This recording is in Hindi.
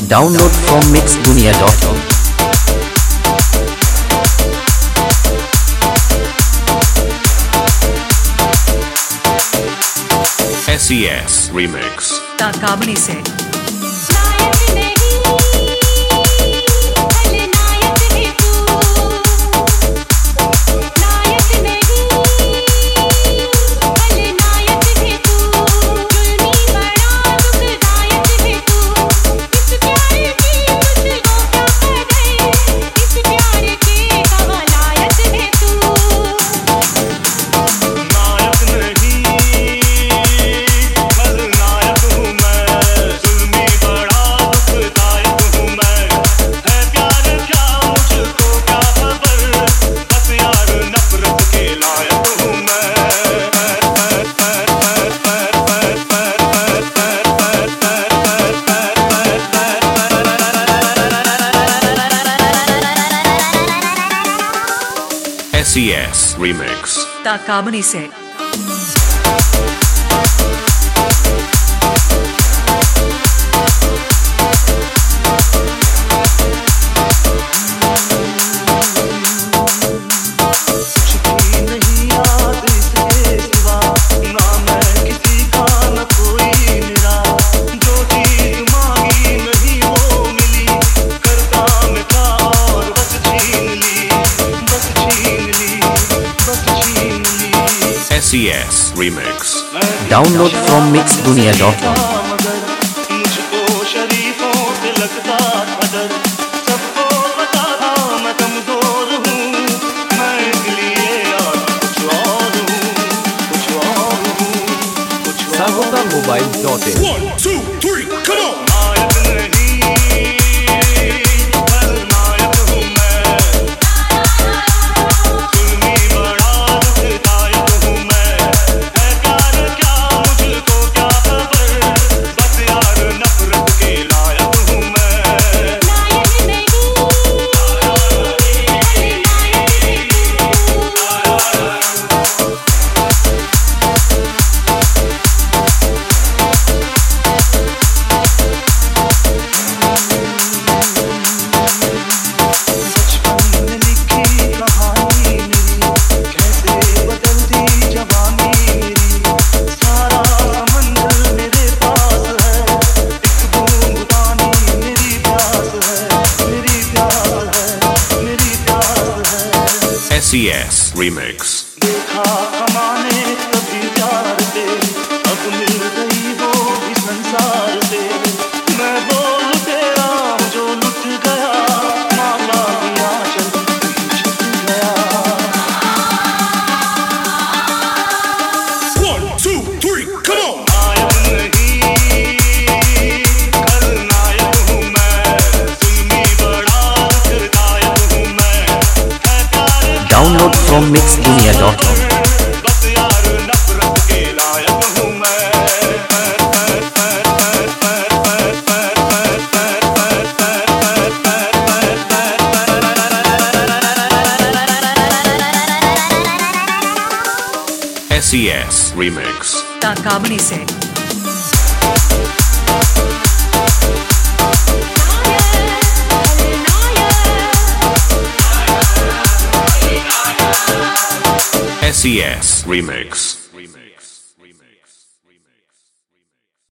Download from mixdunia.com. SES Remix ताकाबनी से SES Remix ताकाबनी से SES Remix Download from mixdunia.com. Mobile.in 1, 2, 3, come on! SES Remix देखा हमारे कभी प्यार से अब मिल गई वो भी संसार से मैं बोल तेरा जो लुट गया माला दिया चल छुट गया 1, 2, 3, come on! नायक नहीं खलनायक हूँ मैं जुल्मी बड़ा दुखदायक हूँ मैं है प्यार Download from mixdunia.com. बस यार नफरत के लायक हूँ मैं SES Remix ताकाबनी से SES Remix